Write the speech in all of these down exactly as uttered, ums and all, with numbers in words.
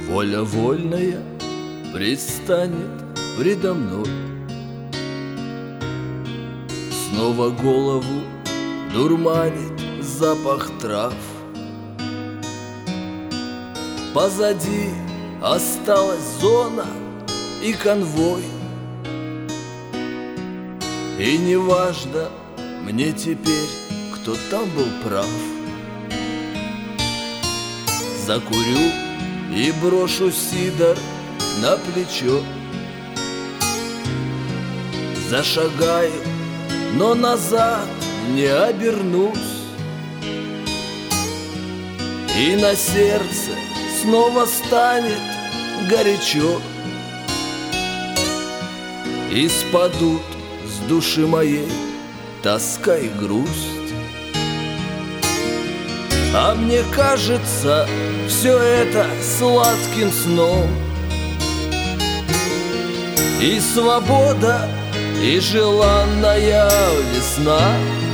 воля вольная предстанет предо мной. Снова голову дурманит запах трав. Позади осталась зона и конвой. И неважно мне теперь, кто там был прав. Закурю и брошу сидор на плечо. Зашагаю, но назад не обернусь. И на сердце снова станет горячо. И спадут с души моей тоска и грусть. А мне кажется все это сладким сном. И свобода, и желанная весна.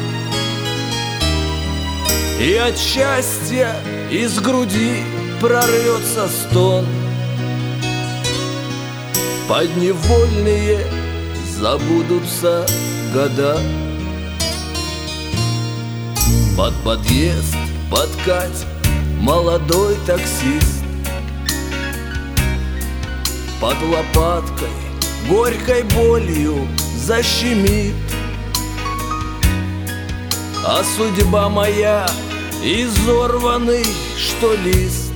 И от счастья из груди прорвется стон. Подневольные забудутся года. Под подъезд подкатит молодой таксист. Под лопаткой горькой болью защемит. А судьба моя изорванный, что лист.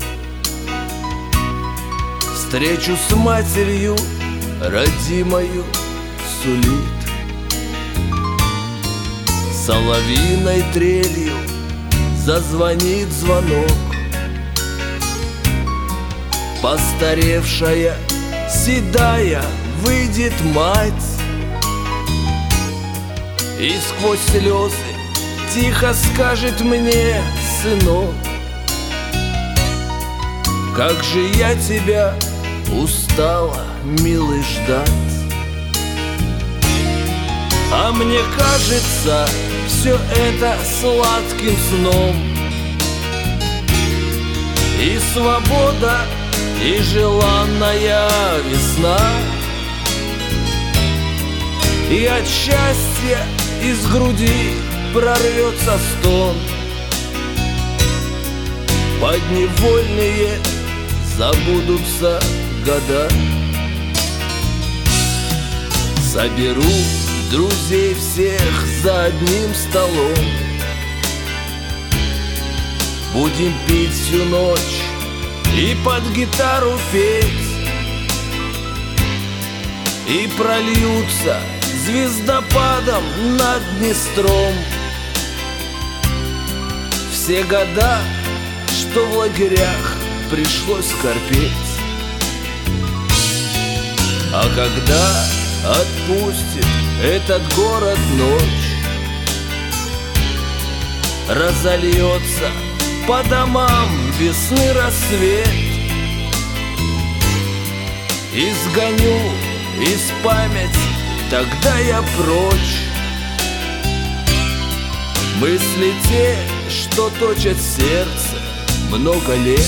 Встречу с матерью родимою сулит. Соловьиной трелью зазвонит звонок. Постаревшая, седая выйдет мать. И сквозь слезы тихо скажет мне: сынок, как же я тебя устала, милый, ждать. А мне кажется все это сладким сном. И свобода, и желанная весна. И от счастья из груди прорвется стон. Подневольные забудутся года. Соберу друзей всех за одним столом. Будем пить всю ночь и под гитару петь. И прольются звездопадом над Днестром все года, что в лагерях пришлось скорбеть. А когда отпустит этот город ночь, разольется по домам весны рассвет. Изгоню из памяти тогда я прочь мысли те, что точат сердце много лет.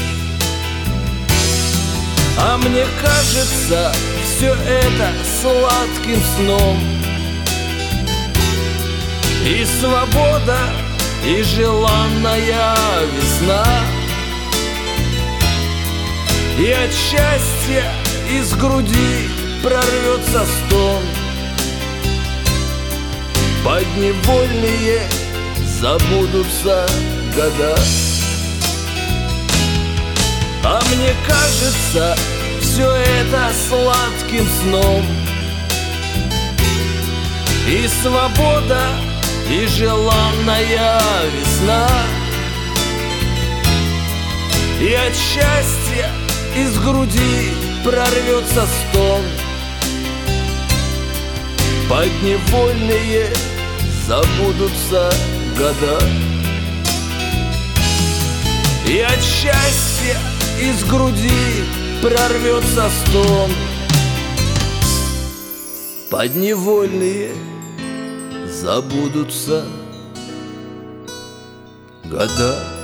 А мне кажется все это сладким сном. И свобода, и желанная весна. И от счастья из груди прорвется стон. Подневольные забудутся года. А мне кажется все это сладким сном. И свобода, и желанная весна. И от счастья из груди прорвется стон. Подневольные забудутся года. И от счастья из груди прорвется стон. Подневольные забудутся года.